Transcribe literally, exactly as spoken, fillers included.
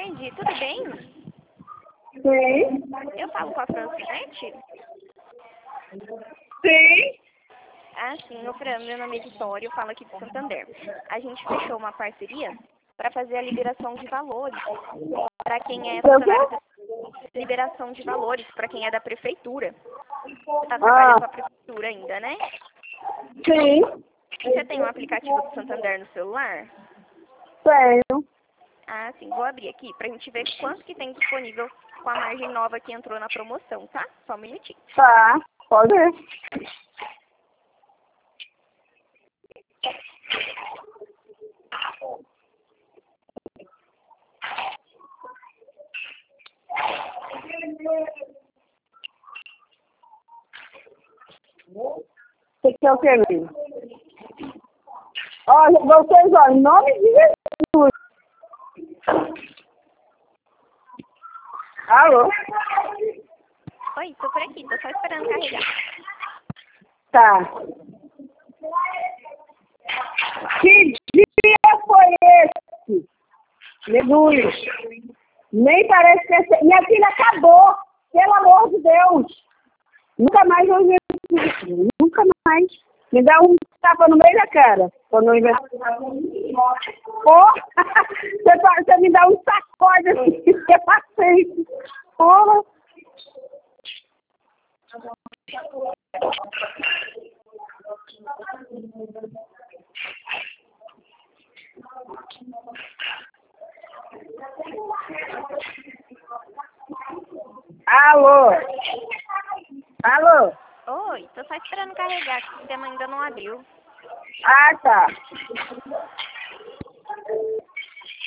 tarde, tudo bem? Sim. Eu falo com a Francinete? Sim. Ah, sim, ô Fran, meu nome é Vitória, eu falo aqui de Santander. A gente fechou uma parceria para fazer a liberação de valores para quem é funcionário da liberação de valores para quem é da prefeitura. Você está trabalhando Ah, com a prefeitura ainda, né? sim. E você tem um aplicativo do Santander no celular? Tenho. Ah, sim, vou abrir aqui para a gente ver quanto que tem disponível com a margem nova que entrou na promoção, tá? Só um minutinho. Tá, pode ver. Você quer o que, menino? Olha, vocês, olha, em nome de Jesus. Alô? Oi, tô por aqui, tô só esperando carregar. Tá. Que dia foi esse? Jesus. Nem parece que é... Minha filha acabou. Pelo amor de Deus. Nunca mais eu vi isso. Nunca mais. Me dá um tapa no meio da cara. Quando eu inver... Porra! Você, você me dá um sacode assim. Eu passei. Porra! Alô? Alô? Oi, tô só esperando carregar, que o sistema ainda não abriu. Ah, tá.